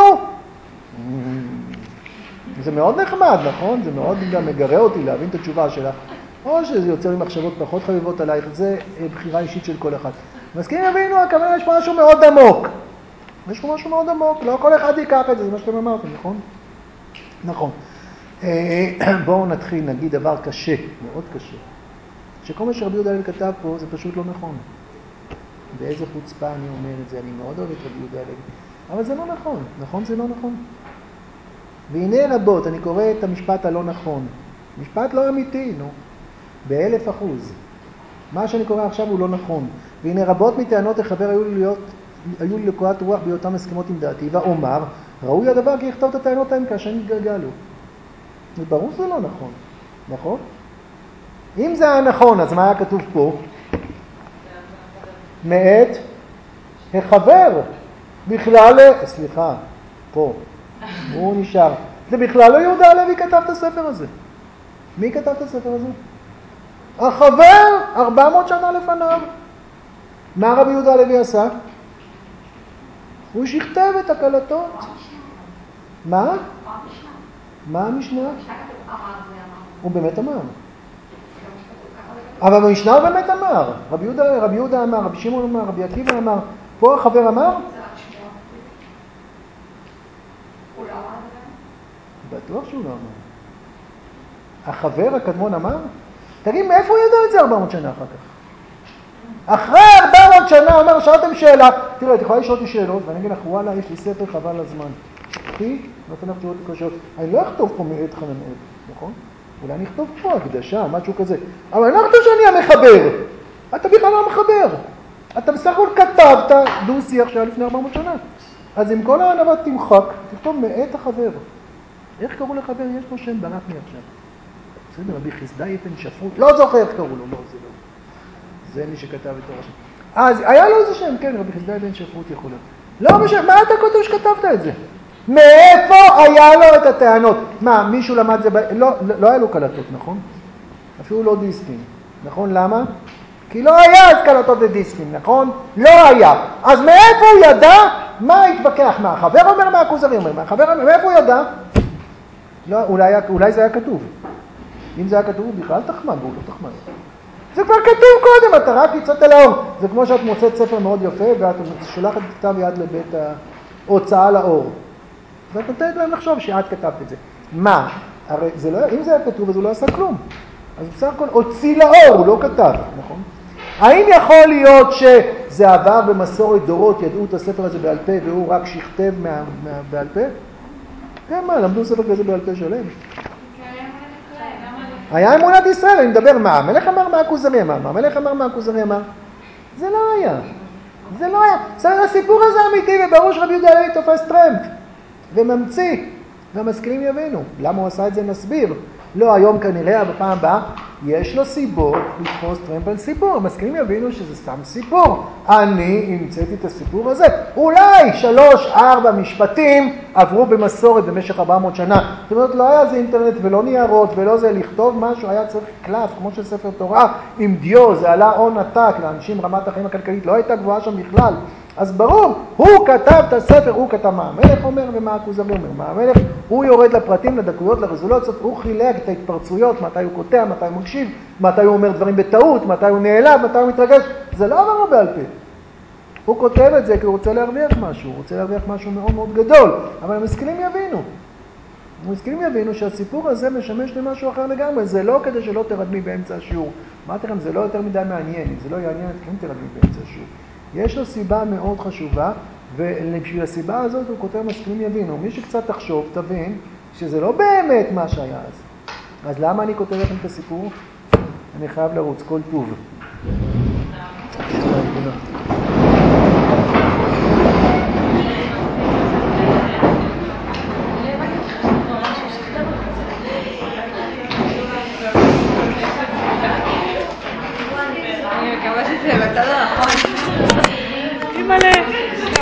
זה מאוד נחמד, נכון? זה מאוד גם מגרה אותי להבין את התשובה שלך. או שזה יוצר לי מחשבות פחות חביבות עלייך, זה בחירה אישית של כל אחד. המשכילים יבינו, הכוונה יש פה משהו מאוד עמוק. יש פה משהו מאוד עמוק, לא כל אחד ייקח את זה, זה מה שאתם אמרתם, נכון? נכון. בואו נתחיל, נגיד דבר קשה, מאוד קשה. שכל מה שרבי יהודה הלוי כתב פה זה פשוט לא נכון. באיזה חוצפה אני אומר את זה, אני מאוד אוהב את רבי יהודה הלוי. אבל זה לא נכון, נכון זה לא נכון. והנה רבות, אני קורא את המשפט הלא נכון. משפט לא אמיתי, נו. באלף אחוז. מה שאני קורא עכשיו הוא לא נכון. והנה רבות מטענות החבר היו לי להיות, היו לי לקורת רוח בהיותם הסכמות עם דעתי, ואומר, ראוי הדבר כי יכתוב את הטענות ההם כאשר נתגלגלו. וברור זה לא נכון, נכון? אם זה היה נכון, אז מה היה כתוב פה? מאת החבר. בכלל, סליחה, פה, הוא נשאר. זה בכלל לא יהודה הלוי כתב את הספר הזה. מי כתב את הספר הזה? החבר, ארבע מאות שנה לפניו. מה רבי יהודה הלוי עשה? הוא שכתב את הקלטות. מה? מה המשנה? הוא באמת אמר. אבל במשנה הוא באמת אמר. רבי יהודה, רבי יהודה אמר, רבי שמעון אמר, רבי עקיבא אמר. פה החבר אמר? בטוח שהוא לא אמר. החבר הקדמון אמר? תגיד, מאיפה הוא ידע את זה ארבע מאות שנה אחר כך? אחרי ארבע מאות שנה, אומר, שאלתם שאלה. תראה, את יכולה לשאול אותי שאלות, ואני אגיד לך, וואלה, יש לי ספר חבל לזמן. אחי, נותן לך תשובות לקושיות. אני לא אכתוב פה מעת חננאל, נכון? אולי אני אכתוב פה הקדשה, משהו כזה. אבל אני לא אכתוב שאני המחבר. אתה בכלל לא המחבר. אתה בסך הכל כתבת דו שיח שהיה לפני ארבע מאות שנה. אז עם כל הענווה תמחק, תכתוב מעת החבר. איך קראו לחבר? יש לו שם ברק לי עכשיו. בסדר, רבי חסדאי אבן שפרות. לא זוכר איך קראו לו, לא, זה לא. זה מי שכתב את תורה שם. אז היה לו איזה שם, כן, רבי חסדאי אבן שפרות יכול להיות. לא משנה, מה אתה כותב שכתבת את זה? מאיפה היה לו את הטענות? מה, מישהו למד זה? ב... לא, לא היה לו קלטות, נכון? אפילו לא דיסקים. נכון? למה? כי לא היה אז קלטות לדיסקים, נכון? לא היה. אז מאיפה הוא ידע? מה התווכח? מה החבר אומר? מה הכוזרי אומר? מה החבר אומר? מאיפה הוא ידע? לא, אולי, אולי זה היה כתוב. אם זה היה כתוב, הוא בכלל תחמן, והוא לא תחמן. זה כבר כתוב קודם, אתה רק יצאת לאור. זה כמו שאת מוצאת ספר מאוד יפה, ואת שולחת כתב יד לבית ההוצאה לאור. ואת נותנת להם לחשוב שאת כתבת את זה. מה? הרי זה לא, אם זה היה כתוב, אז הוא לא עשה כלום. אז בסך הכל הוציא לאור, הוא לא כתב, נכון? האם יכול להיות שזה עבר במסורת דורות, ידעו את הספר הזה בעל פה, והוא רק שכתב מה, מה, בעל פה? כן, מה, למדו ספר כזה בעל פה שלם. היה אמונת ישראל, אני מדבר מה, המלך אמר מה הכוזרי אמר, מה המלך אמר מה הכוזרי אמר. זה לא היה, זה לא היה. בסדר, הסיפור הזה אמיתי, וברור שרבי יהודה הלוי תופס טרמפ, וממציא, והמשכילים יבינו. למה הוא עשה את זה נסביר. לא היום כנראה, בפעם הבאה, יש לו סיבות לתפוס טרמפ על סיפור. המשכילים יבינו שזה סתם סיפור. אני המצאתי את הסיפור הזה. אולי שלוש, ארבע משפטים עברו במסורת במשך ארבע מאות שנה. זאת אומרת, לא היה זה אינטרנט ולא ניירות ולא זה לכתוב משהו, היה צריך קלף, כמו של ספר תורה, עם דיו, זה עלה הון עתק, לאנשים רמת החיים הכלכלית לא הייתה גבוהה שם בכלל. אז ברור, הוא כתב את הספר, הוא כתב מה המלך אומר ומה הכוזרי אומר. מה המלך, הוא יורד לפרטים, לדקויות, לרזולוציות, הוא חילק את ההתפרצויות, מתי הוא כותב, מתי הוא מקשיב, מתי הוא אומר דברים בטעות, מתי הוא נעלב, מתי הוא מתרגש. זה לא עבר לו בעל פה. הוא כותב את זה כי הוא רוצה להרוויח משהו, הוא רוצה להרוויח משהו מאוד מאוד גדול. אבל המשכילים יבינו. המשכילים יבינו שהסיפור הזה משמש למשהו אחר לגמרי. זה לא כדי שלא תרדמי באמצע השיעור. אמרתי לכם, זה לא יותר מדי מעניין. אם זה לא יעניין, כן תרדמי באמצע השיעור. יש לו סיבה מאוד חשובה, ובשביל הסיבה הזאת הוא כותב משכילים יבינו. מי שקצת תחשוב, תבין, שזה לא באמת מה שהיה אז. אז למה אני כותב לכם את הסיפור? אני חייב לרוץ, כל טוב. אני מקווה שזה בצד